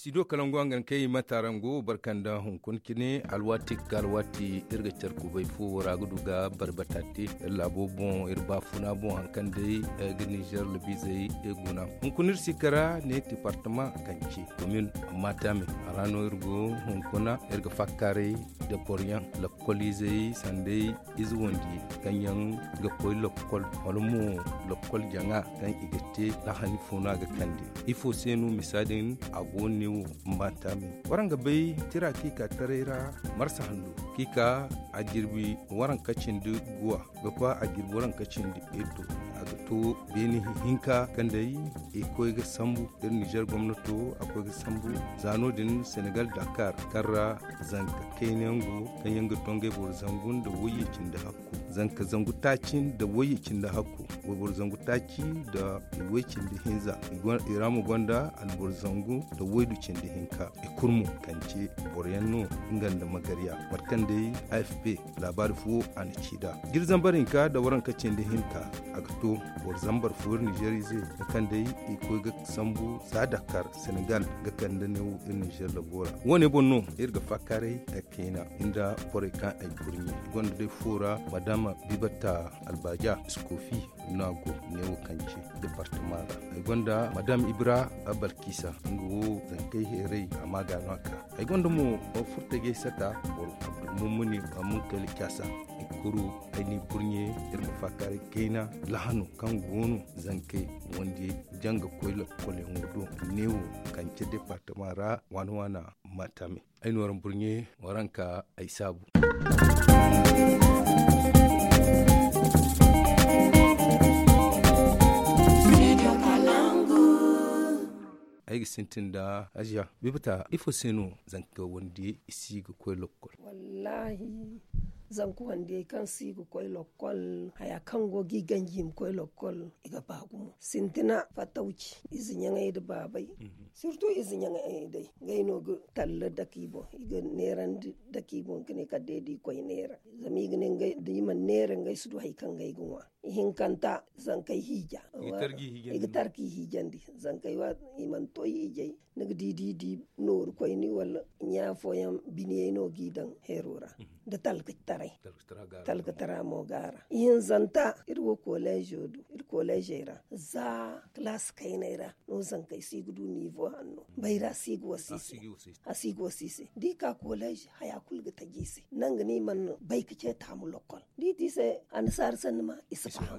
Sido kalangwangan kai matarango barkanda hunkun kine alwati galwati irga charku bai fu raguduga barbatati labo bon irba funa bon hankande ga Niger lebizai eguna hunkunir sikara ne departement kanci commune matame arano irgo hunkuna irga fakare de boryan la kolizei sandei izwondi ganyan ga koy lokol holmo lokol janga kan igete la hani funa ga kande ifo senu misadin agoni matame waranga bai tira kika tarera marsa handu kika ajirbi waran kacindi guwa ga kwa ajirbi waran kacindi eto to beni hinka kandai e koy ga sambu der Niger gwamnato akwai ga sambu zano din Senegal Dakar karra zanka kenyango kanyanga tonge bor zangun da wuyicin da hakku zanka zangu tacin da wuyicin da hakku bor zangu taci da wuyicin da hinza iramu gwanda albor zangu da wuyicin da hinka e kurmu kance boryanno inganda magariya barkan dai AFP labar fu an cida girzan barinka da waran kacin da hinka agato bor zambar fuwar Niger zai kan dai iko ga sambu sa Dakar Senegal ga kan da ne in Niger labora wone bonno irga fakare a kena inda bore kan ay kurni gonda dai fura madama bibata albaja skofi nago ne kanci departement ay gonda madam Ibra Abalkisa ngo zan kai here amma ga naka ay gonda mo furtage sata bor mumuni mun kali kasa kuru aini burnye irma fakare kena lahanu kan gonu zanke wanda janga koyla kole ngudo newo kance departement ra wana matame aini waran burnye waranka aisabu aigi sintinda ajiya bibata ifo seno zanke wanda isi ga koyla kol wallahi zanku wande kan sigu koy lokol haya kango giganjim koy lokol iga bagumo sintina fatauci izinyanga ida babai surtout izinyanga dai gaino go talla dakibo iga neran dakibo kene kadedi koy nera zami gane ngai dima nera ngai sudu hay kan ngai gunwa hinkanta zankai hija iga tarki hijandi zankai wa iman to hijai naga di nor koy ni wala nya foyam biniye no gidan herora da talka tara mo gara yin zanta irwo college do ir college ra za class kainera no zan kai sigudu nivo hanno bayra sigu wasisi di ka college haya kulga tagisi nan gani man bai kace ta mu lokol di se ansar sanma isfaham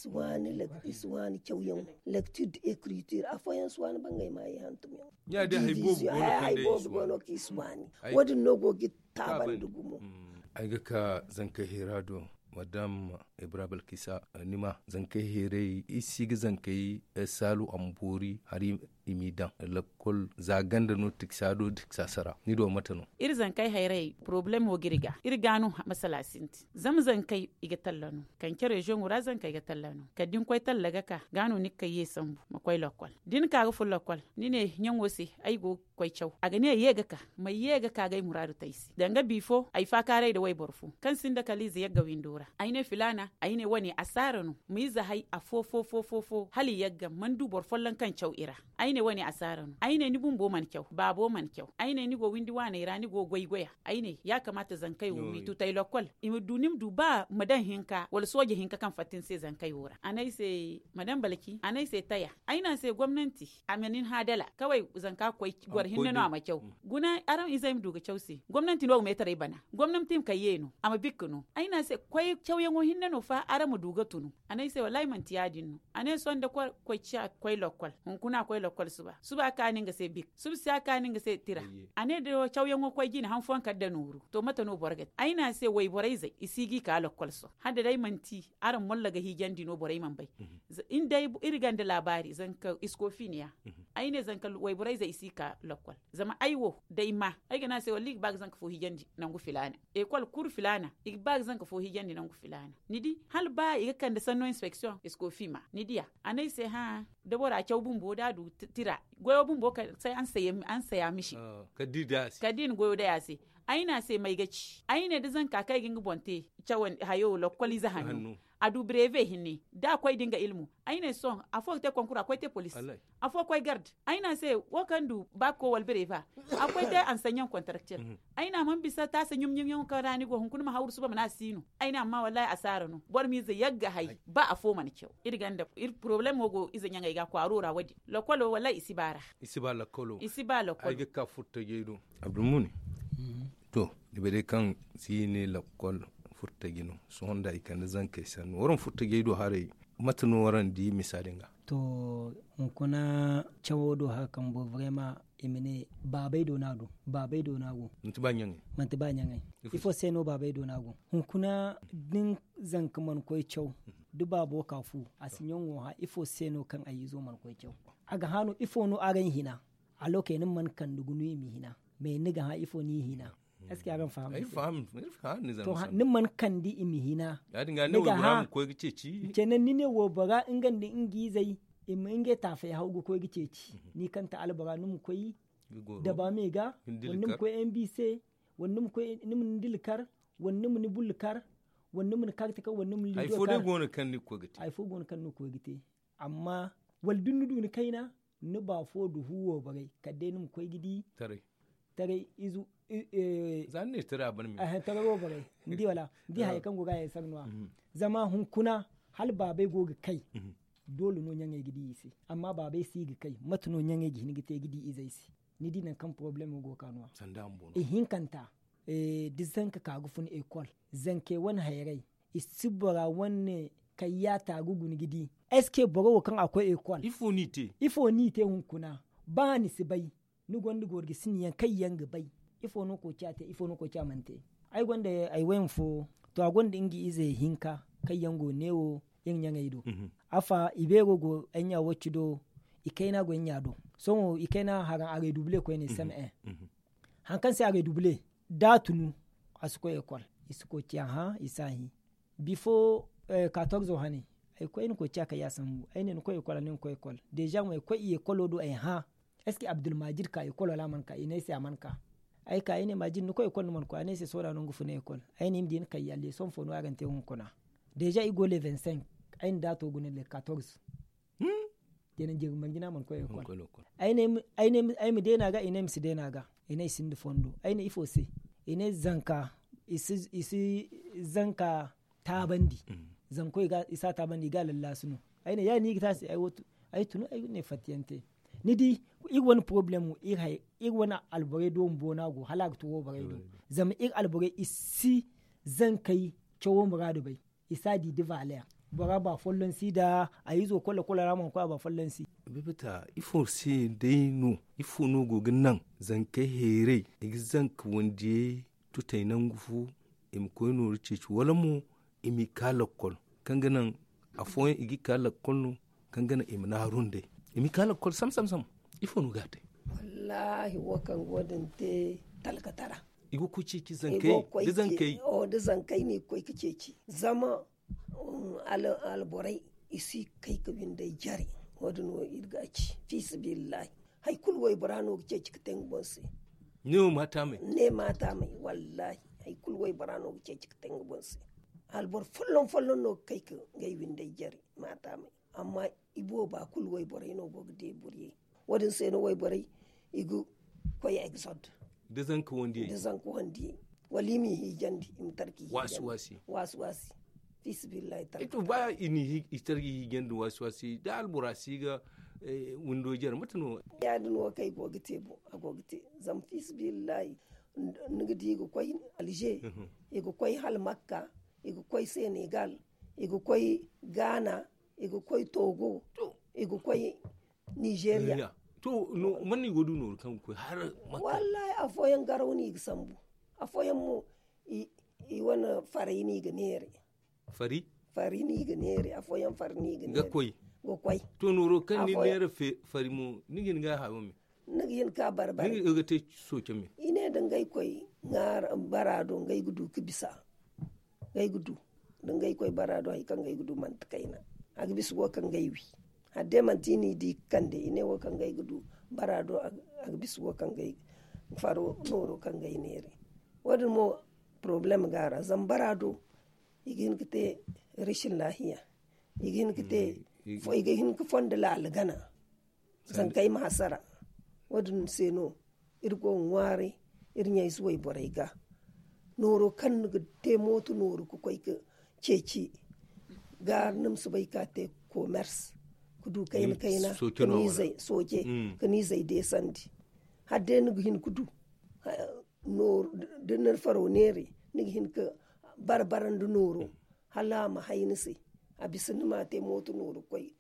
iswani kyauyan lecture écriture afoyan swani bangay mai hantum ya da haibo bono ki iswani wadin nogo git taban dugumo aiga ka zanka herado madam Ibrahim Kisa nima zanka here isi zankai salu ambori hari imidan lakol zaganda no tiksado diksasara ni do matano ir zankai hayrai problem wo girga ir ganu masala sinti zankai iga tallano kan kere region wura zankai iga tallano kadin koy tallaga ka ganu nikka yesambu makoy lokol din ka ga ful lokol ni ne nyan wosi ay go koy chaw aga ne yega ka mai yega ka ga muradu taisi danga bifo ay fa kare da way borfu kan sinda kalizi yaga windora ayne filana ayne wani asaranu muiza hay afo hali yaga mandu borfollan kan chaw ira ayne wani asaranu ayne ni bumbo man kyau babo man kyau ayne ni go windi wana ira ni go goygoya ayne ya kamata zankai wo mitu tay lokol imi dunim duba madan hinka wal soje hinka kan fatin sai zankai wora anai sai madan balki anai sai taya ayna sai gwamnati amenin hadala kawai zanka koy gwar hinna no ama kyau guna aram izaim duga kyausi gwamnati no mai tare bana gwamnati kayeno ama bikkuno ayna sai koy kyauyen hinna no fa aramu duga tunu anai sai wallahi man tiyadin no anai sonda koy cha koy lokol hunkuna koy lokol suba ka ninga sai big subsa ka ninga sai tira ane da chawyan koy gina han fon kadda nuru to mata no borget aina sai way boraiza isigi ka lokolso hada dai manti aran mollaga hijandi no borai man bai in dai irgan da labari zanka iskofiniya aine zanka way boraiza isika lokol zama aiwo dai ma ai gana sai walli bag zanka fo hijandi nangu filana e kol kur filana ik bag zanka fo hijandi nangu filana nidi hal ba iga kan da sanno inspection iskofima nidiya anai sai ha da bora kyau bumbo da du tira goyo bumbo ka sai an saya mishi kadida kadin goyo da yasi aina sai mai gaci aina da zan ka kai ginga bonte chawan hayo lokoli za hannu adu breve hinne da akwai dinga ilmu aina son afo te konkura akwai te police afo akwai guard aina sai wakandu ba ko wal breva akwai te ansanyan contractual aina man bisa ta san yum kan rani go hunkun ma hawru suba mana sinu aina amma wallahi asara no bor mi ze yagga hay ba afo man kyau irganda problem go izanya ngai ga kwarora wadi lokolo wallahi isibala kolo ai ka futta geido abdumuni to libere kan sine lokol futta gino so honda ikan zan kai san woron futta geido hare matano waran di misalinga to kuna chawodo hakan bo vraiment imene babai do nago mantibanyanga ifo seno babai do nago kuna din zan kaman koy chaw du babo kafu asinyon wo ha ifo seno kan ayizo man koy chaw aga hanu ifo no aran hina a lokacin man kan dugunu mi hina me niga ha ifo ni hina eske aran faham ai faham ni zan to nin man kan di imi hina ya dinga ne wo ram ko gice ci kenan ni ne wo baga ingan di ingi zai inge tafe haugu ko gice ci ni kanta albara num koyi da ba me ga wannan ko NBC wannan ko nim dilkar wannan mun bulkar wannan mun kartika wannan mun lido ai fo de gona kan ni ko gite ai fo gona kan ni ko gite amma wal dunnu ni kaina ni ba fo du huwo bare kadde num koy gidi tare izu zanne tare aban mi tare go bare ndi wala ndi hay kan go ga sanwa zama hunkuna hal babai go ga kai dole no nyange gidi isi amma babai si ga kai matuno nyange gidi gite gidi izaisi ni dinan kan problem go kanwa sanda ambono hinkanta dizanka ka gufun ekol zanke wani hayrai isibara wanne kayata gugun gidi eske boro kan akwai ekol ifo ni te hunkuna ba ni sibai ni gondi gorgi siniyan kai yanga bai ifo no ko chate ifo no ko chamante ai gonda ai wenfo to agonda ingi ize hinka kai yango newo yin yanga ido afa ibego go anya wochido ikaina go nya do so ikaina haran are double ko ne sam hankan sai are double datunu asuko ekol isuko tia ha isahi before 14 hani ai ko en ko chaka ya sambu ai ne ko ekol ne ko ekol deja mo ko iye kolodo ai ha eske Abdul Majid ka ekol la man ka ine sai man ka ai ka ine Majid ko ekol man ko ane sai soda no ngufu ne ekol ai ne mdin ka yalle son fo no agante hun kona deja igo le 25 ai dato gune le 14 denen jegu mangina man ko ekol ai mi dena ga ine mi sidena ga ine sindi fondo ai ne ifo se ine zanka isi zanka tabandi zanko ga isa tabandi ga lallasunu ai ne ya ni ta sai ai wotu ai tunu ai ne fatiyante ni di wani problem wani albore do mbona go halak to bare do zama albore isi zan kai cewo muradu bai isa di divaler bara ba follon si da ayizo kola ramon ko ba follon si bibita ifo si dai no ifo no go nan zan kai here zan ka wonde tutai nan gufu im ko no rice wala mu imi kala kol kanganan afoyin igi kala kolno kangana im na runde imi kala kol sam ifo nu gate wallahi wakan godin te talkatara igo ku ci ki zan kai da zan kai ne koi kice ci zama alborai isi kai kabin da jari wadin wo irgaci fi sabilillah hay kul way barano kice ci kiten bonse ne mata mai wallahi hay kul way barano kice ci kiten bonse albor follon no kai ka gai win da jari mata mai amma ibo ba kul way borai no bog de burye wadin sai no way borai igu koy exod da zan ko wandi walimi hijandi imtarki wasi fisbillahi ta'ala ito ba ini hitarki hijandi wasi da alburasi ga windo jar matano ya dun kai gogite agogite zam fisbillahi nigdi go koy alger ego koy hal makka ego koy senegal ego koy ghana ego koy togo ego koy nigeria to no manni godu no kan ko har makka wallahi afoyan garawni sambu afoyan mu i wana farini ga nere farini ga nere afoyan farini ga nere go koy to no kan ni nere farimo nigin ga hawo mi nigin ka barbar nigin ga te soke mi ine dan gai koy ngar barado ngai gudu kibisa gai gudu dan gai koy barado hay kan gai gudu man takaina ag bisu go kan gai wi hadde man tini di kande ine wo kan gai gudu barado ag bisu go kan gai faro noro kan gai nere wadin mo problem gara zambara do igin kite rishin lahiya igin kite fo igin ka fonda la algana zan kai masara wadin seno irgo ngware irnya isuwai boraiga noro kan ga te motu noro ku koy ka ceci gar nam su bai ka te commerce kudu kaina kani zai soke kani zai de sandi hadde ni hin kudu nor dinar faro nere ni hin ka barbaran du noro hala ma haynisi abisin ma te motu noro koy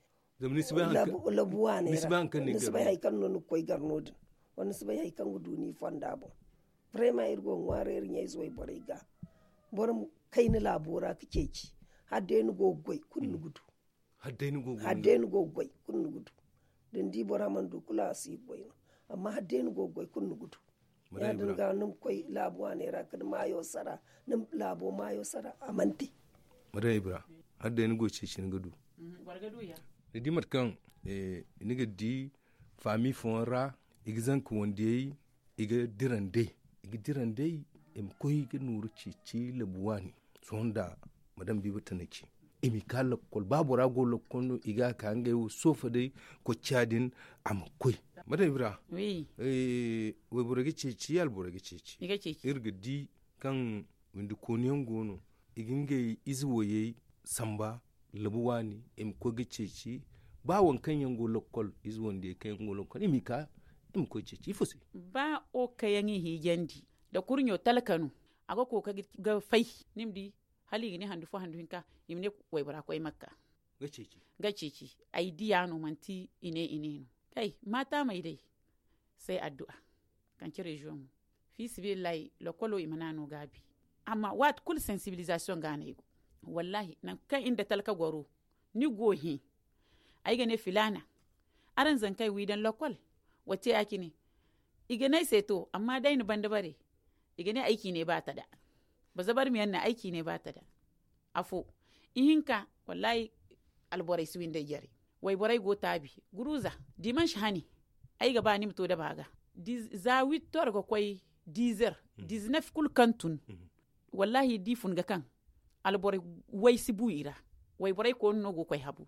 labuwa ne nisbai haikan no koy garnodin wani su bai haikan gudu ni fonda bo vraiment irgo ngware irnya izoi borega borum kayni labora kake ci hadde ni gogoy kun gudu hadde ni gogoy kun gudu den di bora man du kula si boy amma hadde ni gogoy kun gudu ya dinga num koy labuwa ne ra kad mayo sara num labo mayo sara amanti mare ibra hadde ni goce ci gudu wargadu ya di matkan ni ga di fami fonra igzan ko wonde iga dirande im koy ga nuru cici labuwani sonda madam bibi tanaki imi kala kol babura go lokono iga ka ngai sofa dai ko chadin am koy madam ibra oui we buragi cici al buragi cici iga cici irga di kan windu koniyan gono iginge izwoye samba labuwani im ko ga cici ba wankan yango lokol izwonde kan yango lokol imi ka im ko cici fosi ba o kayangi hijendi da kurnyo talkanu aga ko ka ga fai nimdi hali ne handu fo handu hinka imne way bara ko makka gaceci idea no manti ine no kai mata mai dai sai addu'a kan ki region fi sibillahi lokolo imanano gabi amma wat kul sensibilisation gane go wallahi nan kan inda talka goro ni gohi ai gane filana aran zan kai widan lokol wace yaki ne iganai seto amma dai ni banda bare iganai aiki ne ba ta da ba zabar mi yanna aiki ne ba ta da afo ihinka wallahi alborai su winda yare wai borai go tabi guruza diman shani ai gaba ni mito da baga za witor go koi dizer 19 kul kantun wallahi difun ga kan alborai wai sibuira wai borai ko no go koi habu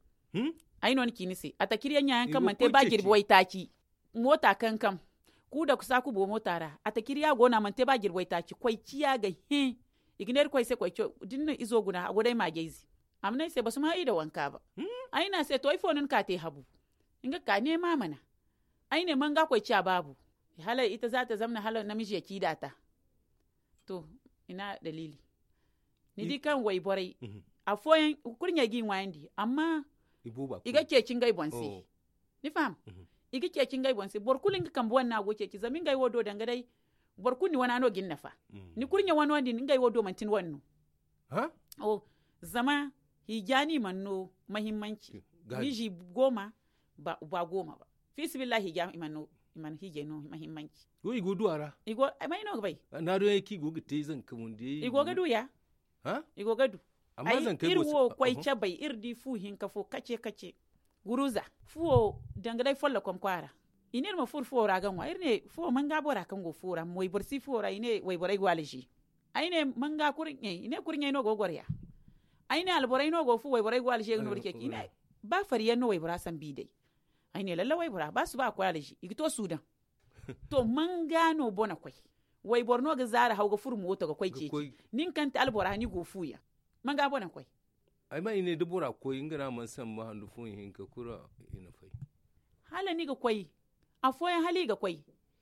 ai non kinisi atakiriya nyan kan man te ba girbi wai taki mota kankam ku da kusa ku bo motara atakiriya gona man te ba girbi wai taki koi ciya ga igner koi se koi dinna izo guna a godai magezi amnai sai basu ma yi da wanka ba ai na sai to iPhone ka te habu inga ka ne mana ai ne man ga koi ciya babu hala ita za ta zamna hala namiji ya kidata to ina dalili ni di kan wai borai a foyan kurnya gi wandi amma iga kekin gai bonsi ni fam iga kekin gai bonsi borkulin kan buwan na goke ki zamin gai wodo danga dai borkuni wana no ginna fa ni kurnya wani wandi ni gai wodo mantin wannu ha zama hijani manno muhimmanci miji goma ba goma ba fi sibillahi hijani iman hije no muhimmanci go igo duara igo mai no bai na do yaki go gite zan kamunde igo gadu ya igo gadu amma zan kai irwo kwai bai irdi fu hin ka fo kace guruza fu dangadai folla kom kwara inir ma fur ragan wa irne fu manga bora kan go fura moy bursi fura ine way borai gwalishi aine manga kurinye ine kurinye no go gorya aine alborai no go fu way borai gwalishi no rike ine ba fariya no way bora san bidai aine lalla way bora ba su ba kwalishi igito sudan to manga no bona kwai way borno ga zara hawga fur mota ga kwai ce nin kan ta albora ni go fuya manga bona kwai ai ma ine dubura koyi ngana man san ma handu fun hin ka kura ina fai hala ni ga kwai afoyan hali ga kwai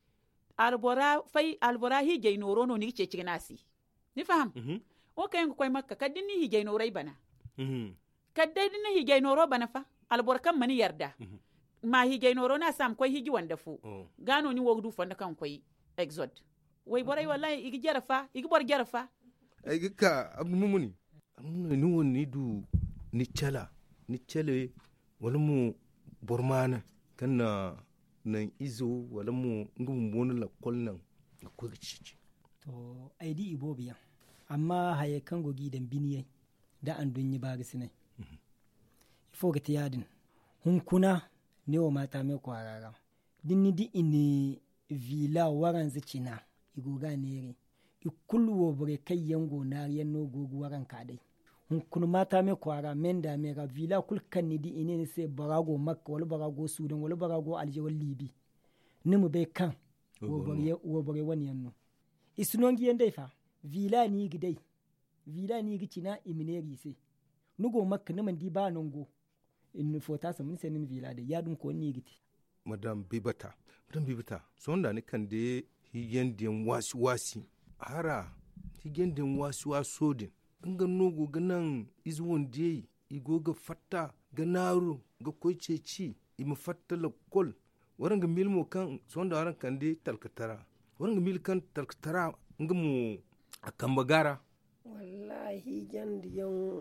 albora hi gay noro no ni ce cignasi ni faham o kayan kwai makka kadin ni hi gay norai bana kadai din hi gay noro bana fa albor kan mani yarda ma hi gay noro na sam kwai higi wanda fu gano ni wogdu fonda kan kwai exod wai borai wallahi igi jarafa igi bor jarafa ai ga abnu mumuni ni woni du ni chale wala mu bormana kana nan izo wala mu ngum bon la kolnan ko gici to aidi ibobiya amma haye kan gogi dan biniye da an dunyi ba gisinai ifo ga tiyadin hun kuna ne wa mata me kwarara dinni di ini vila waran zicina igoga nere ikul wo bore kai yango na yanno gogu waran kadai kun mata me kwara menda me ga vila kul kan ni di ine ne se barago makka wala barago sudan wala barago alje wala libi nimu be kan wo bore wani yanno isunongi yende fa vila ni gidai vila ni gicina imineri se nugo makka niman di ba nongo in fota samun senin vila da yadun ko ni giti madam bibata sonda ni kan de higendin wasi hara higendin wasodin nga nogo ganan izwon de igoga fatta ganaru ga koiceci imu fatta la kol waranga milmo kan sonda waran kan de talkatara waranga mil kan talkatara nga mu akamba gara wallahi higendiyan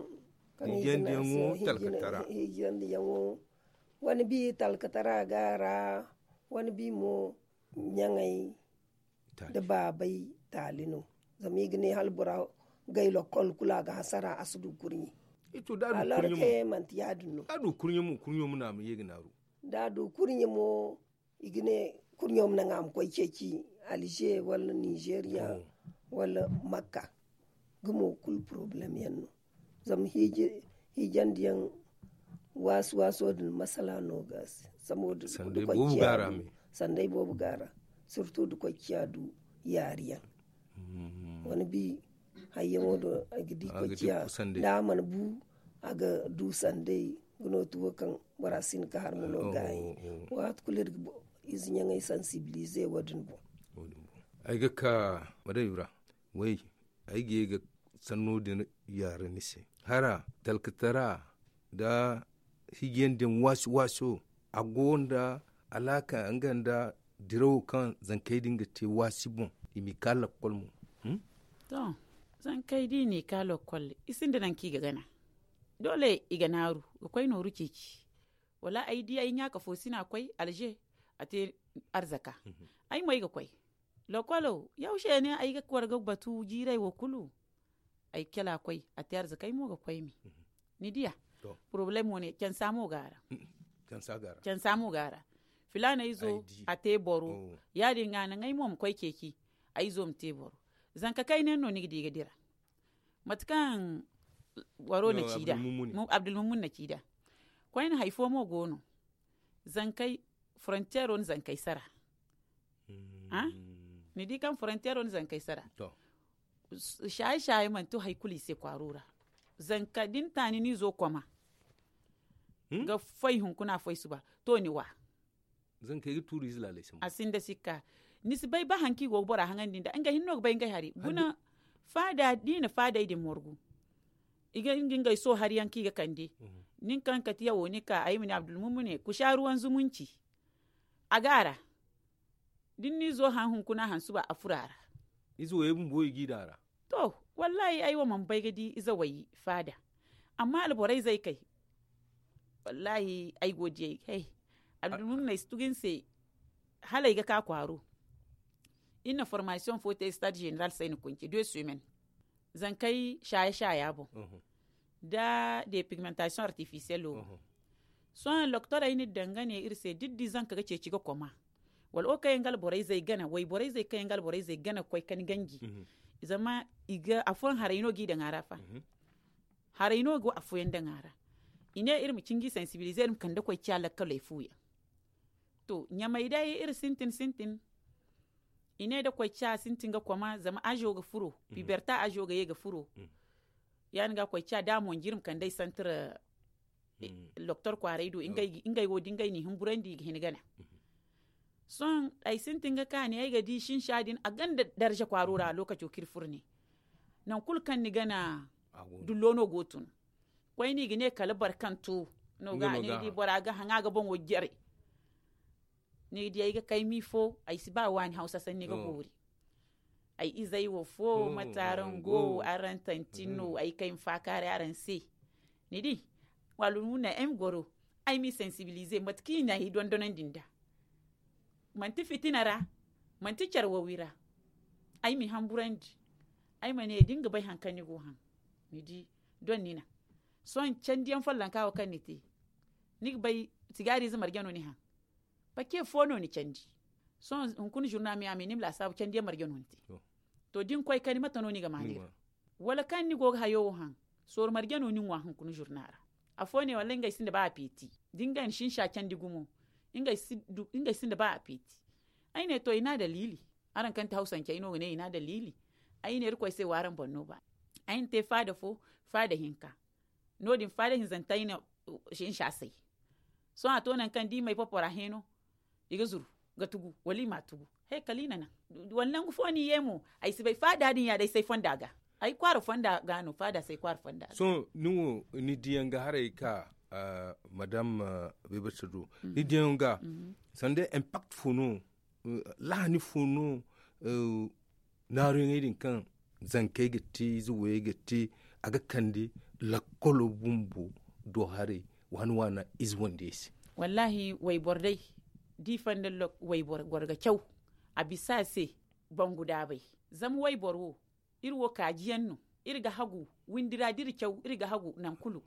talkatara wani bi talkatara gara wani bi mo nyangai da babai talino zami gine halbura gailo kol kula ga hasara asudu kurni ito da du kurni mo manti yadunno da du kurni mo na mu yeginaru da du kurni mo igine kurni mo na ngam koy ceci Alger wala Nigeria wala Makka gumo kul problem yanno zam hijandiyan wasu din masala no gas saboda sandai bobu gara surtout du kwakiya du yariya wani bi hayyan do agidi kwakiya da man bu aga du sandai guno tuwo kan warasin ka har muno gayi wat kulir iznya ngai sensibiliser wadin bo ai ga ka madayura wai ai ga sanno da yare nise hara talkatara da higiyandin wasu a gonda alaka an ganda dirawo kan zankai dinga te wasi bon imi kala kolmu to zankai di ne kala kol isin da nan ki ga gana dole iganaru akwai noru keki wala ai di ai nyaka fosina akwai alje ate arzaka ai mai ga kwai lokolo yaushe ne ai ga kwarga batu jirai wa kulu ai kela kwai ate arzaka ai mo ga kwai mi ni dia problem woni can samu gara filana izo a te boro ya dinga nan ai mom kwai keki ai zo mte boro zanka kai ne no ni diga dira matkan waro na cida mu Abdul Mumun na cida kwai na haifo mo gono zankai frontier on zankai sara ni di kan frontier on zankai sara to shaye man to haikuli se kwarura zanka din tani ni zo koma ga fai hunkuna fai su ba to ni wa zan kai turi zila laisin asin da sikka nisi bai ba hanki go bora hangan din da anga hinno bai ngai hari guna fada dina fada idin morgu iga ingin gai so har yanki ga kande nin kan ka tiya woni ka ayi mini Abdul Mumune ku sha ruwan zumunci a gara din ni zo han hunkuna han su ba afurara izo yebun boyi gidara to wallahi ai wa man bai gadi iza wayi fada amma alborai zai kai wallahi ai godiye hey Abdul na stugin se halai ga ka kwaro ina formation faut stade général sai ni kunki 2 semaines zan kai shaye bo da depigmentation artificielle son docteur ai ni dangane irse diddi zan kaga ce ciga koma wal o kayan gal borai zai gana wai borai zai kayan gal borai zai gana koi kan gangi zama iga afon haraino gi da ngara fa haraino go afoyen da ngara ine irin cingi sensibiliser kan da koi kyala kalai fuya to nyamai dai ir sintin ine da koi kya sintin ga koma zama ajo ga furo biberta ajo ga ye ga furo yan ga koi kya da mon girim kan dai santra docteur Kwaraido ingai go dingai ni humburandi ga hinigana son ai sintin ga kani ai ga di shin shadin a ganda darja kwarora lokacin kirfur ne nan kulkan ni gana dullono gotun kwai ni gine kalabar kanto no ga ni di bora ga hanga ga bon wogere ni di ai ga kai mi fo ai si ba wani Hausa san ni ga gori ai izai wo fo mataran go aran tantino ai kai fakare aran se ni di walu na em goro ai mi sensibiliser matki na hi don donan dinda manti fitinara manti charwawira ai mi hamburandi ai mane dinga bai hankani go han ni di don nina son candiyan fallan kawo kan niti ni bai sigari zamar gano ni han pake fono ni candi son kun jurna mi amini la sabu candiyan margano niti to din koy kani mata no ni ga mani wala kan ni go hayo han sor margano ni wa han kunu jurnara afone wala ngai sinde ba apeti dinga shin sha can digumo ingai sinde ba apeti ai ne to ina dalili aran kan ta hausan ke ino ne ina dalili ai ne riko sai waran bonno ba ai te fada fo fada hinka no din fada hin zantai na shin sha sai so a to nan kan di mai popora heno iga zuru ga tugu wali ma tugu he kalina na wannan gufoni yemo ai sai fada din ya dai sai fonda ga ai kwara fonda gano fada sai kwara fonda so nuwo ni dianga hare ka madame Bebesadu ni dianga sande impact funo la ni funo na ringin kan zankai gati zuwe gati aga kandi la kolo bumbu do hare wana is one days wallahi way bordai di fandal way gorga kyau abisa se bangu da bai zam way borwo irwo kajiyanno irga hagu windira dir kyau irga hagu nan kulu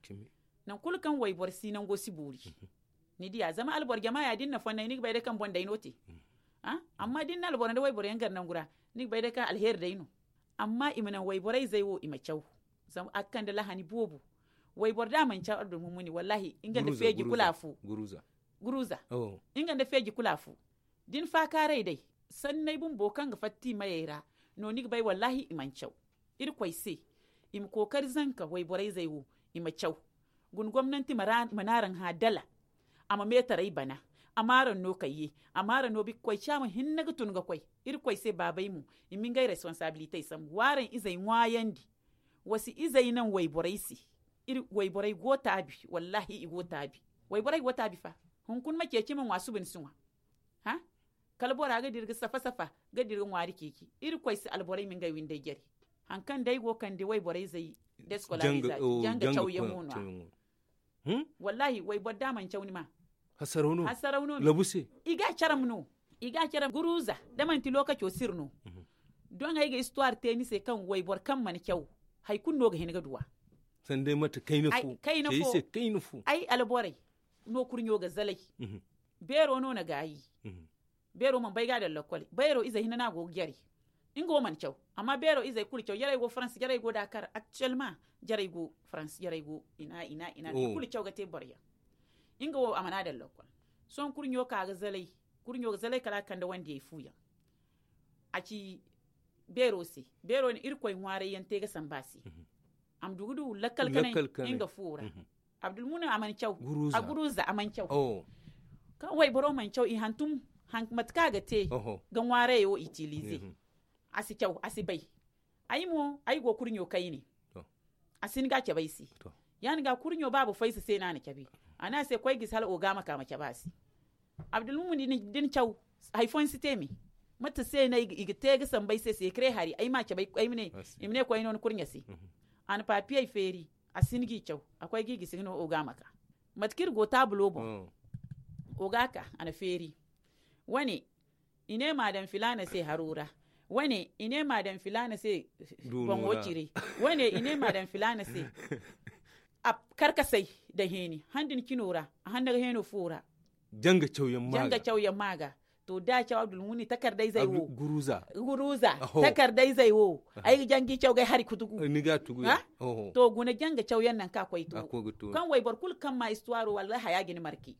kan way bor sinan go siburi ni dia zama albor jama ya dinna fonna ni bai da kan bonda inote amma dinna albor da way bor yangar nan gura ni bai da ka alher da ino amma imana way borai zai wo ima kyau zam akkan da lahani bobu way bor da man kyau da mumuni wallahi ingan da feji kulafu guruza ingan da feji kulafu din fa kare dai sannai bun bokan ga fatti mayera no ni bai wallahi iman kyau ir kwaise im kokar zanka way borai zai wo ima kyau gun gwamnati manaran hadala amma me tarai bana amaran no kaye amaran no bi kwai chamu hinnaga tunga kwai ir kwai sai babai mu imin gai responsibility sam waran izai wayandi wasi izai nan way boraisi ir way borai gota bi wallahi i gota bi way borai gota bi fa hun kun make kimin wasu bin sunwa ha kalbora ga dirga safa ga dirga wari kiki ir kwai sai alborai min gai winde geri hankan dai go kan di way borai zai descolariza janga chauye munwa wallahi way bodda man chawni ma hasarauno labuse iga charam guruza da man ti lokaci sirno don ai ga histoire teni se kan way bor kan man kyau hay kunno ga hinga duwa sande mata kainafu ai alborai no kurnyo ga zalai bero no na gayi bero man bai ga da lokol bero iza hinana go gyari ingo man kyau amma bero iza kul kyau yarai go France yarai go Dakar actuellement yarai go France yarai go ina kul kyau ga te borya inga wo amana da lokol son kurnyo ka ga zalai kala kan da wanda ya fuya aci bero ni irkoy ngware yante ga sambasi am dugudu lakal kana inga fura abdul muna aman chaw guruza aman chaw ka way boro man chaw i hantum matka ga te ga ngware yo itilize asi chaw asi bay ay go kurnyo kayni asin ga ke baysi yan ga kurnyo babu faisa sai na kabi ana sai koy gis hal o gama kama ke basi abdul mumin din chaw haifon sitemi mata sai na igite ga sambai sai kre hari ai ma ke bai ai mine koy non kurnya si an papier feri asingi chaw akwai gigi signo o gama ka matkir go tablo bo o gaka ana feri wani ine madan filana sai harura wani ine madan filana sai bon wocire wani ine madan filana sai a karkasai da heni handin kinora a handaga heno fura janga chauyan maga to da chaw abdul muni takardai zai wo guruza takardai zai wo ai jangi chaw gai hari kutugu ni ga tugu to guna janga chauyan nan ka kwai to kan wai barkul kan ma histoire wallahi hayagin marki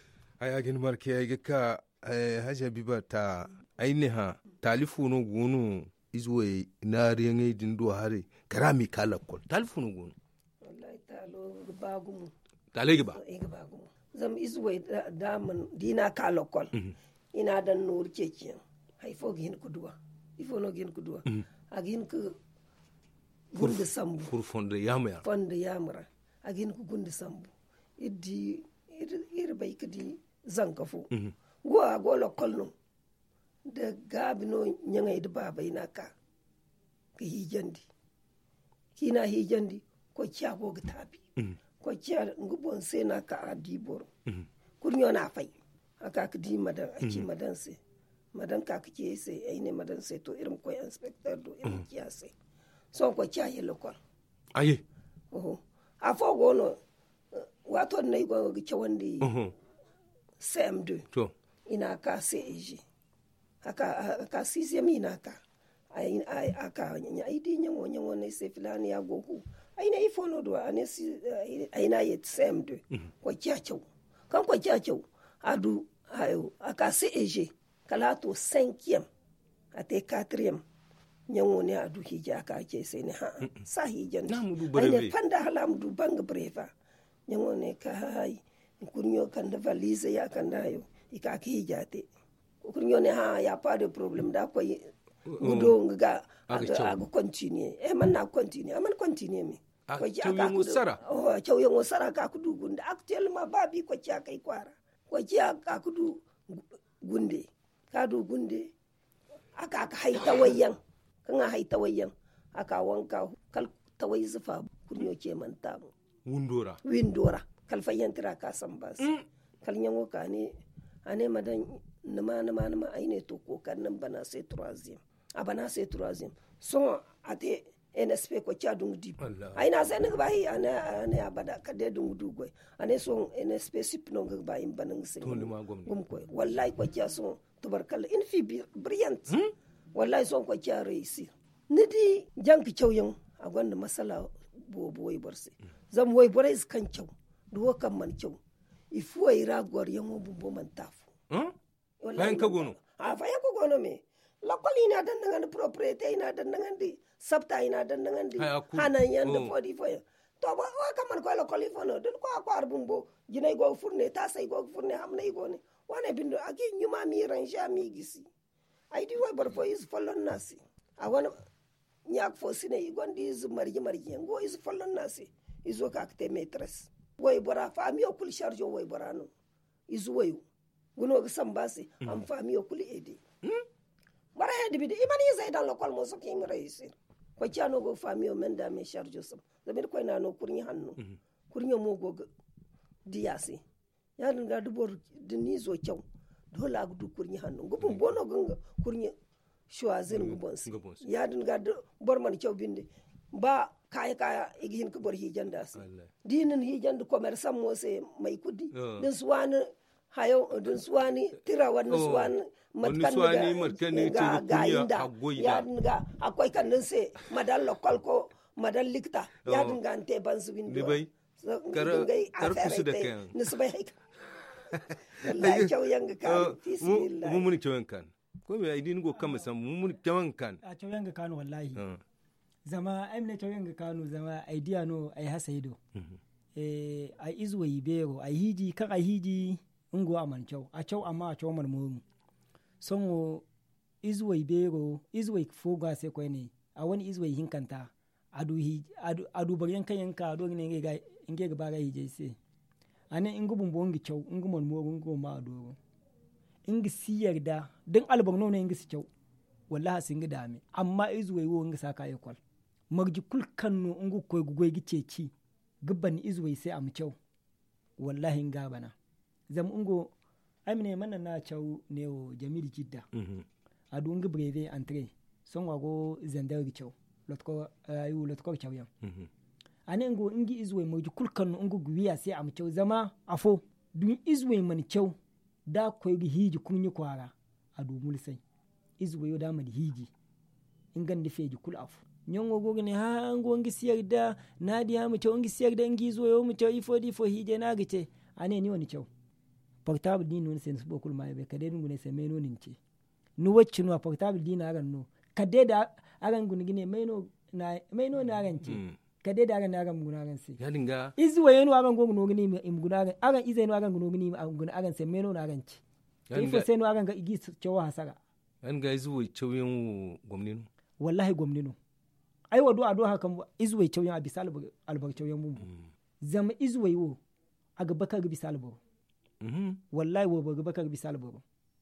ai ga ka haja biba ta ainiha talifuno gunu izwe na riyangai dindo hare karami kala kol talifuno gunu bagumu talegi ba zam izwe daman dina kalokol ina dan nur keke haifo gin kuduwa ifo no gin kuduwa agin ku gunde sambu fonde yamra agin ku gunde sambu iddi bai kadi zankafu go lokol no da gabino nyanga da baba ina ka hijandi kina hijandi ko kyago ga tabi ko kya ngubon sai na ka adibor kurnyo na fai aka ka di madan aki madan sai madan ka kake sai ai ne madan sai to irin ko inspector do irin kiya sai so ko kya yi lokol aye a fogo no wato ne go ga wandi CM2 to ina ka sai aka sisi mi ina ka ai aka nya idi nyango ne se filani ya goku ai na ifo no do ane si ai na yet semde ko kyachau kan ko kyachau adu ayo aka se eje kala to 5e ate 4e nyango ne adu hija ka ke sai ne ha sa hijan ai ne fanda halam du bang breva nyango ne ka hai kunyo kan da valise ya kan da yo ika ki hijate kunyo ne ha ya pas de problème da ko gudo nga aga continue man na continue man continue mi ko ya musara chaw yo musara ka kudu gunde actuellement babi ko ya kai kwara ko ya ka kudu gunde ka du gunde aka haita wayan kan haita wayan aka wanka kal tawai zufa kunyo ke manta windora kal fayantira ka sambas kal nyango ka ne ane madan nima aine to ko kan nan bana sai troisième abana sai troisième so ate NSP ko cha dung di aina sai ne ba hi ane abada ka de dung du goy ane so NSP sipno ga ba in banan sai gum ko wallahi ko cha so tubarkalla in fi brilliant wallahi so ko cha reisi nidi janki chawyan a gwanda masala bobo way borse zam way borais kan chaw duwo kan man chaw ifu ay ragwar yango bumbo man tafu wallahi ka gono fa yanko gono me lokol ina dan dangan propriété ina dan dangan di sabta ina dan dangan di hanan yanda fodi foya to ba wa kaman ko lokol ifono dun ko akwar bumbo jinay go fourné ta say go fourné am nay go ne wane bindo aki nyuma mi ranja mi gisi ay di way bor fo is follon nasi a wana nyak fo sine igondi is marji ngo is follon nasi izo ka akte maîtresse way bora fami okul charge way bora no izo wayu guno ga sambasi am fami okul edi bara hedi bi imani zai dan lokol mo so ki mi reisir ko ciano go fami o menda me charge sam zamir ko na no kurni hanno kurni mo go diasi ya dinga dubor dini zo kyau dole a gudu kurni hannu gubun bono ganga kurni choisir gubonsi ya dinga bor man kyau binde ba kaya igihin ko bor hijan das dinin hijan do commerce mo se mai kudi din suwani hayo din suwani tira wannan suwani matkani ga inda ya dinga akwai kan se madan lokal ko madan likta ya dinga ante bansu binde kar kusu da kan nisbai haika wallahi kyau yanga kan bismillah mun kyau kan ko me idin go kan musam mun kyau kan a kyau yanga kan wallahi zama amne kyau yanga kanu zama idea no ai hasaido ai izwe ibero ai hiji kan ai hiji ngo aman kyau a kyau amma a kyau man mu songo izwe ibero izwe foga sai ko ne a wani izwe hinkanta adu bari yanka ado ne ga inge ga baga hije sai ane ingu bumbo ngi chaw ingu mon mo ngu ma do ingi siyar da dan albam no ne ingi si chaw wallahi singi dame amma izwe wo ngi saka ekol marji kul kanno ingu koy gugoy giceci gubban izwe sai am chaw wallahi nga bana zam ingo amine manna na chaw ne o jamil jidda adu ngi breve entrée son wago zender gi chaw lotko chaw yam ane ngo ingi izwe mo jukul kanu ngo gwiya sai am cew zama afo dun izwe man cew da koy gi hiji kunyi kwara adu mulsai izwe yo da man hiji ingan da feji kul afu nyongo go ne ha ngo ngi siyar da nadi ha mu cew ngi siyar da ngi izwe yo mu cew ifo hije na gice ane ni woni cew portable din non sen subokul mai be kade ngu ne se meno nince nu wacci no portable din aran no kade da aran gun gine meno na aran ce kade da aran aran guna aran sai ya dinga izuwa yenu aran go gunu gini im guna aran izenu aran gunu gini am guna aran sai meno na aran ci ifo sai no aran ga igi cewa hasara an ga izuwa cewen gomnino wallahi gomnino ai wado ado hakan izuwa cewen abisal albar cewen bumbu zama izuwa yo aga bakar bisal bo wallahi wo bakar bisal bo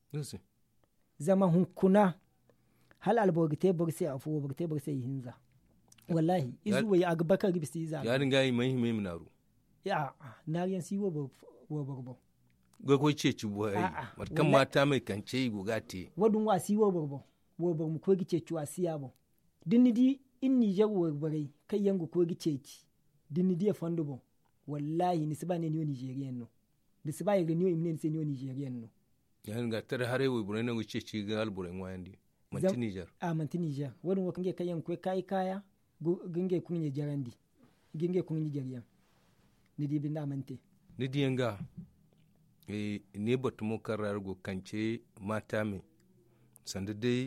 zama hunkuna hal alborgite borse afu borgite borse hinza wallahi izu ya agbaka gibisi za ya dinga yi mai minaru ya nariyan si wo borbo ga ko ce ci boy markan mata mai kance gugate wadun wa si wo borbo mu ko gice ci wa siya bo dinidi inni jago bare kai yango ko gice ci dinidi ya fando bo wallahi ni sibane ni Nigerian no ni sibaye ni imne ni Nigerian no ya dinga tar hare wo bure na gice ci ga alburen wayandi manti Niger manti Niger wani wo kange kayan ko kai kaya ginge kunye jarandi ginge kunye jariya ni di binda mante ni di yanga ne batu mo karar go kance mata me sanda dai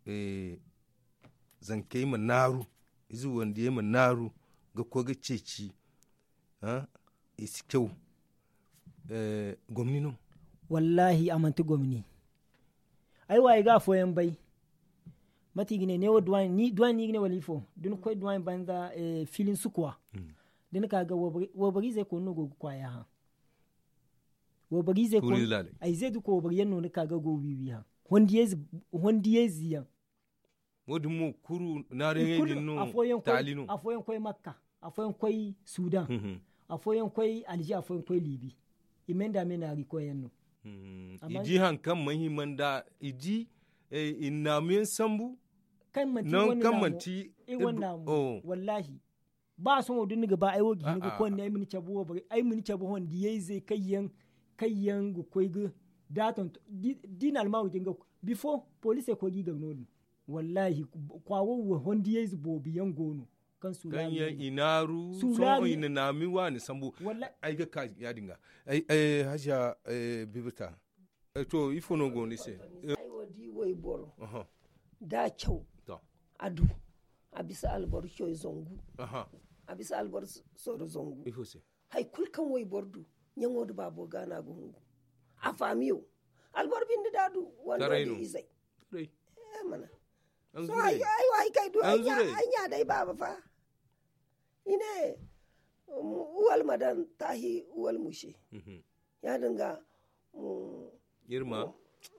zankai manaru izu wanda ya manaru ga ko ga ceci isi kyau gwamni no wallahi amanti gwamni ai waye ga foyan bai mati gine ne wa duwan ni gine walifo dun koy duwan banza filin sukuwa din ka ga wobari zai ko no kwaya ha wobari zai ko ai zai du ko wobari yanno ka ga go bibi ha hondi yezi ya wodi mu kuru na renge dinno talino afoyan koy makka afoyan koy sudan afoyan koy alji afoyan koy libi imenda mena ri ko yanno iji hankan mahimman da iji inamin sambu kan manti wannan wallahi ba son odun ga ba ai wogi ga ko ne mun chabu wo bari ai mun chabu hon diye zai kayyan go koy ga daton dinal ma wujin ga before police ko gi ga nodin wallahi kwawo hon diye zai bobiyan gono kan su kan ya inaru so ina nami wani sambu ai ga ka ya dinga ai haja bibita to ifo no go ni se ai wodi wai boro da kyau adu abisa albar shoy zongu abisa albar soro zongu ifo se hay kulkan wai bordu nyango do babo gana go hungu afamiyo albar bindi dadu wanda da izai mana so ai kai do anya dai baba fa ine uwal madan tahi uwal mushe ya dinga irma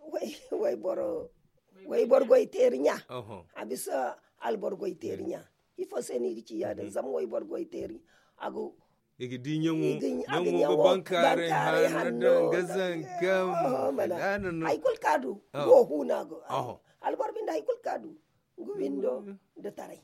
wai borgoy terinya abisa al borgoy terinya ifo seni gici ya da zam wai borgoy teri ago igi dinyango bankare hanno gazan kam ay kul kadu go huna go al borbinda ay kul kadu gubindo de taray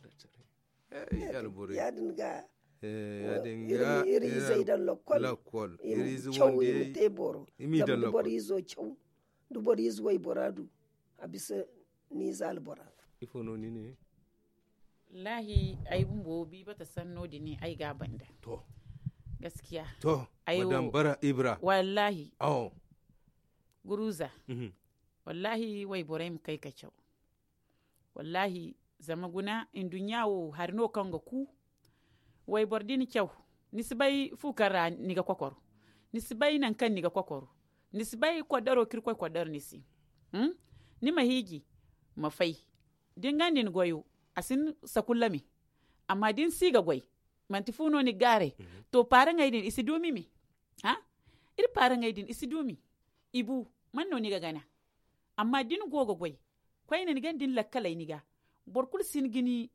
ya dinga iri zaidan lokol iri zuwande teboro zam du bori zo chow du bori zo way boradu abisa ni zal boradu ifo no ni ne lahi ai bumbo bi bata sanno di ne ai ga banda to gaskiya to madam bara ibra wallahi guruza wallahi way boraim kai ka chow wallahi zama guna in dunyawo har no kanga ku way bordini cew nisbay fukara niga kokoro nisbay nan kan niga kokoro nisbay kodaro kirko kodar nisi ni mahigi mafai dingandin goyo asin sakullami amma din siga goy mantifuno ni gare to paranga idin isi dumi mi ir paranga idin isi dumi ibu manno niga gana amma din gogo goy koyne ni gandin lakkalay niga borkul sin gini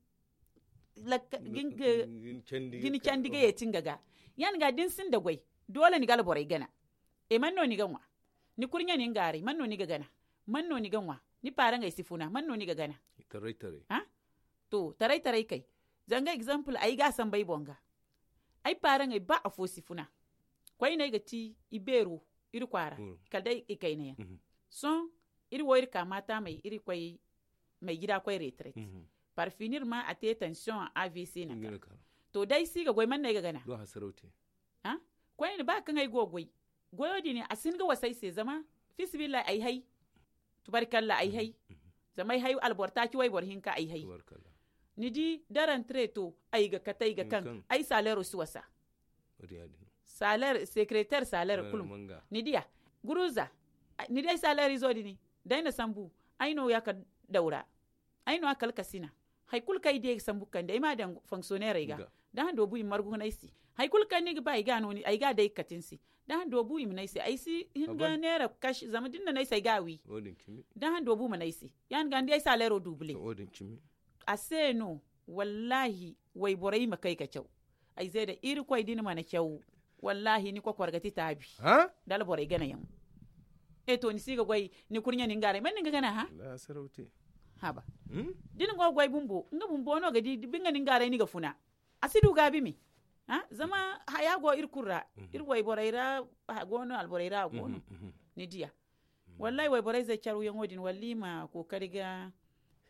gini candiga yetin gaga yan ga din sin da gwai dole ni gal boray gana manno ni ganwa ni kurnya ni ngari manno ni gana manno ni ganwa ni paranga isifuna manno ni gana tarai to tarai kai zanga example ai ga san bai bonga ai paranga ba afo sifuna koy ne gati ibero iri kwara kadai ikai ne so iri woyir kamata mai iri koy mai gida koy retreat par finir ma a te tension AVC na to dai siga goy man ne gana do hasarauti koy ne ba kan ai gogoy goyo dini asin ga wasai se zama fisbillah ai hay tubarkalla ai hay zamai hayu alborta ki way bor hinka ai hay ni di daran treto ai ga katai ga kan ai salaire su wasa salaire secrétaire salaire kulum ni dia guruza ni dai salaire zo dini dai na sambu ai no ya ka daura ai no akal kasina hay kul kai de sambu kan dai ma dan fonctionnaire ga dan do buyi margu naisi hay kul kan ni ga bai ga no ni ai ga dai katinsi dan do buyi mi naisi ai si hinga nera kash zama dinna naisi ga wi dan do bu ma naisi yan ga dai salaire double aseno wallahi way borai makai ka cew ai zai da iri koy din mana cew wallahi ni ko korgati tabi dal borai gana yam to ni siga goy ni kurnya ni ngare men ni gana la sarauti haba din go goy bumbo nga bumbo no gadi binga ni ngare ni ga funa asidu gabi mi zama haya go ir kurra ir way borai ra gono al borai ra gono ni dia wallahi way borai zai charu yango din wallima ko kariga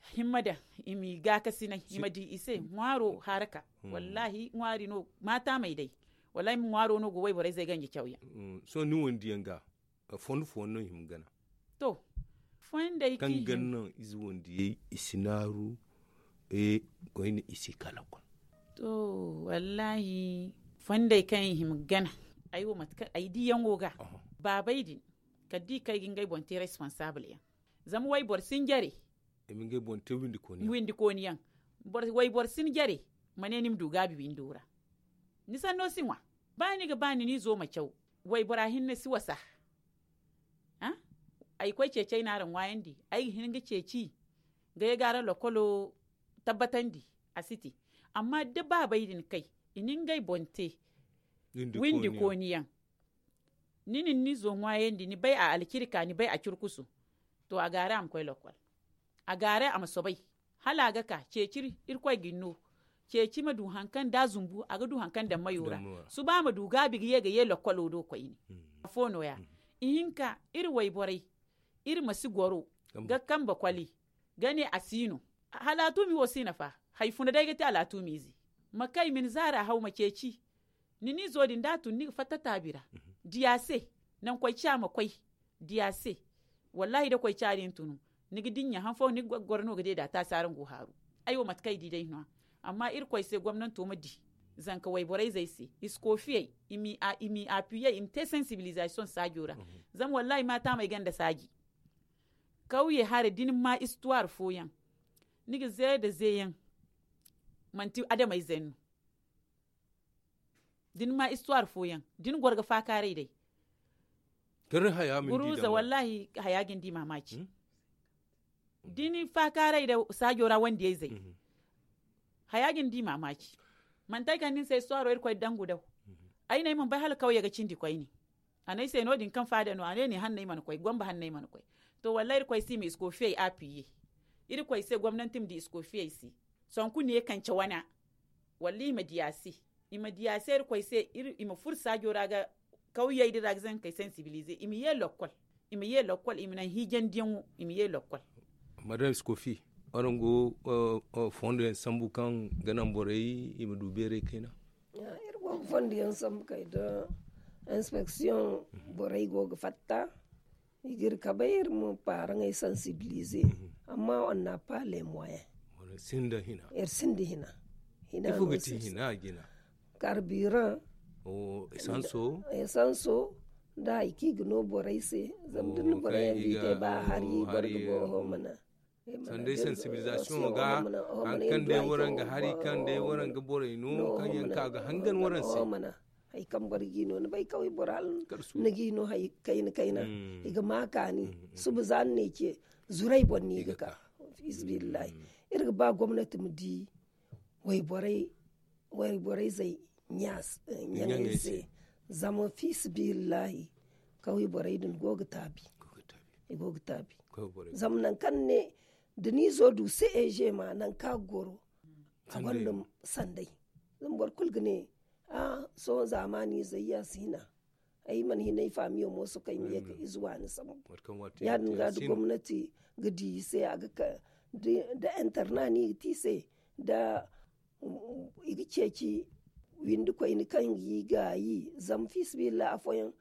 himmada imi ga kasina imadi ise ngwaro haraka wallahi ngwari no mata mai dai wallahi ngwaro no go wai bare zai ganje kyauya so ni wondi yanga fon no him gana to fon dai kan ganna izu wondi isinaru ko ni isi kala ko to wallahi fon dai kan him gana ayo matka aidi yango ga babai din kaddi kai gingai bonte responsable ya zam wai bor singare min ge bon te windi ko niyan bor sin jare manenim duga bi bindura ni sanno sinwa bani ga bani ni zo ma kyau wai burahin ne si wasa ha ai kwai cece na ran wayandi ai hin ga ceci ga ya gara lokolo tabbatandi a city amma da ba baidin kai inin gai bonte windi ko niyan ninin ni zo wayandi ni bai a alkirka ni bai a kirkusu to a gara am kwai lokol a gare a masobai halaga ka cecir irkwai ginno ceci madu hankan da zumbu a ga du hankan da mayura su ba madu gabi ga ye lokwalo do ko ini fono ya ihinka irwai borai masu goro ga kamba kwali gane asino halatu mi wosina fa haifuna dai ga ta halatu mi zi makai min zara hau makeci ni zo din datu ni fata tabira diyase nan kwai cha makwai diyase wallahi da kwai cha din tunu nigi dinya hanfo ni gorno gade da ta saran go haru ayo matkai di dai no amma irkoi sai gwamnati to madi zanka wai borai zai se iskofie imi appuyer in te sensibilisation sajora zam wallahi mata mai ganda saji kauye hare dinin ma histoire foyan nigi zai da zayen manti adamai zenu din ma histoire foyan din gorga fa kare dai kar haya min di buruza wallahi haya gindi mamaci dini fa karai da sajora wanda ya zai hayagin di mamaki man tai kanin sai swaro ir kwai dangu daw ai nay man bai hal kawai ga cindi kwai ni anai sai no din kan fada no ane ne hannai man kwai gwamba hannai man kwai to wallahi ir kwai si mi isko fiye apiye ir kwai sai gwamnatin di isko fiye si son ku ne kan wana wallahi madiyasi imadiyasi ir kwai sai ir ima fursa jora ga kauye da zan kai sensibiliser imi ye lokol imi nan hijen diyan imi ye lokol madame Skofi orango fonde sambu kan ganan borai imu dubere kaina ya irgo fonde yan sambu kai da inspection borai go fatta igir kabayir mu parang ay sensibiliser amma on n'a pas les moyens sinda hina hina ifugati hina gina carburant essence da iki gno borai se zamdin borai bi te ba hari bargo ho mana sande sensibilisation ga kan dai wurin ga hari kan dai wurin ga borai no kan yanka ga hangan wurin se mana hay kam bargi no bai kawai boral nagi no hay kaina iga makani subzan ne ke zurai bonni ga ka bismillah irga ba gwamnati mu di wai borai zai nyas nyangese zama fisbillahi kawai borai din goga tabi zamnan kan ne da ni zo du sai ma nan ka goro a wannan sandai zan bar kulgune so zamani zai ya sina ai man hinai famiyo mo su kai miye ga izuwa ni samu ya dinga da gwamnati gadi sai a ga da internani ti sai da igice ki windu ko ni kan yi ga yi zam fisbilla afoyan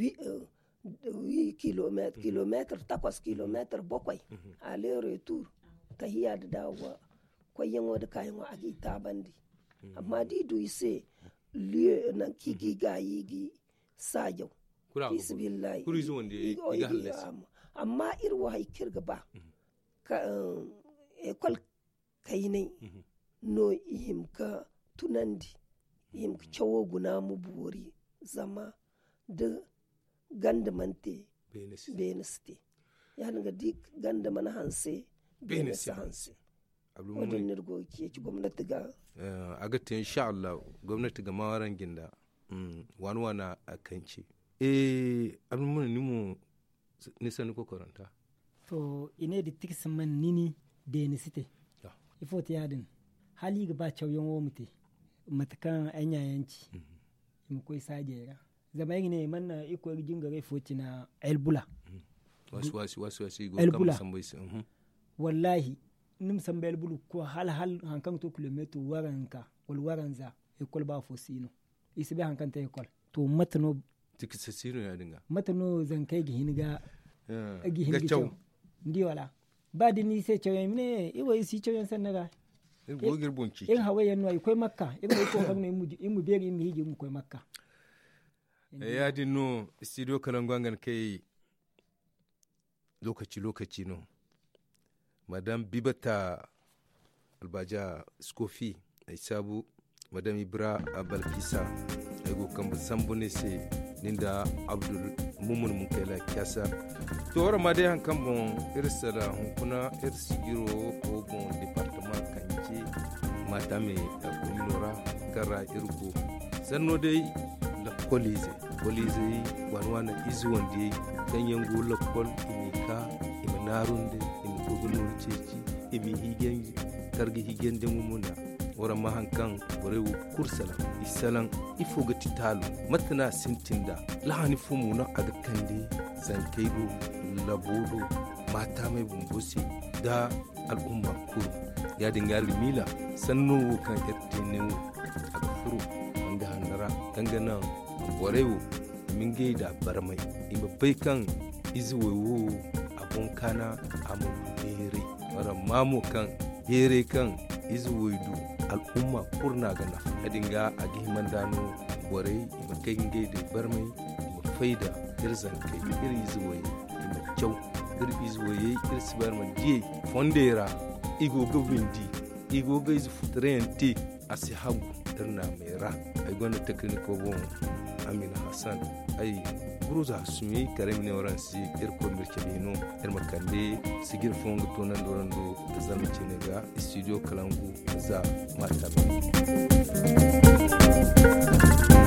kilometer 8 kilometer 7 aller retour ta hiya da dawowa kwayen wadda kayan wa agi ta bandi amma di du ise liye nan kigi gayi gi sajau bismillah kuri zo wanda ya halles amma irwa haikir gaba ka ekol kainai no ihimka tunandi ihimka chawo guna mu buri zama da ganda mante beneste yani ga dik ganda mana hanse beneste hanse wadin nirgo ke ci gwamnati ga agata insha Allah gwamnati ga mawaran ginda wana akanci abin nimu nisan ko koranta to ine da tiksin man nini benesite ifo ta yadin hali ga ba chawyon wo mute matakan anyayanci mu koi sajera zama ne manna iko jingare foti na elbula wasu go elbula kam samboy wallahi nim sambel bulu ko hal hankan to kilometer waranka wal waranza école ba fo sino isibe hankan ta école to matano tikisa sino ya dinga matano zan kai gihiniga gihin ndi wala ba di ni sai cewa mine iwo isi cewa sannaga gogir bonki in hawaye no ay koy makka in ko kan mu beri mi hiji mu koy makka ya di no studio kalangangan kai lokaci no madam bibata albaja skofi ay sabu madam ibra abalkisa ay go kamba sambone se ninda abdul mumun mun kala kyasa to wara ma dai hankan bon irsala hunkuna irsigiro ko bon departement kanke mata me kuminora kara irgo sanno dai la police wanwana izu wande ganyen go la pol imika imanarunde imugogunur ceci imi higen kargi higen de mumuna wara ma hankan wore wu kursala isalan ifoga titalu matana sintinda lahani fumuna aga kande zankaido labodo mata mai bumbusi da al'umma kuru ya dinga mila sannu kan irtinu aga furu anga hanara dangana warewu min gaida barmai ima bai kan izuwewu abun kana amu bere wara mamu kan bere kan izuwedu al'umma kurna gana ya dinga a gihiman dano ware ima kai gaida barmai ima faida irzan kai iri izuwe ima kyau iri izuwe irsi barman diye fondera igoga windi igoga izu futrenti asi hagu irna mera ay gonda tekniko bon amina hassan ay buruza sumi karemne waransi irko mirkelino irmakande sigir fongo tonan dorando zami chenega studio kalangu za matabe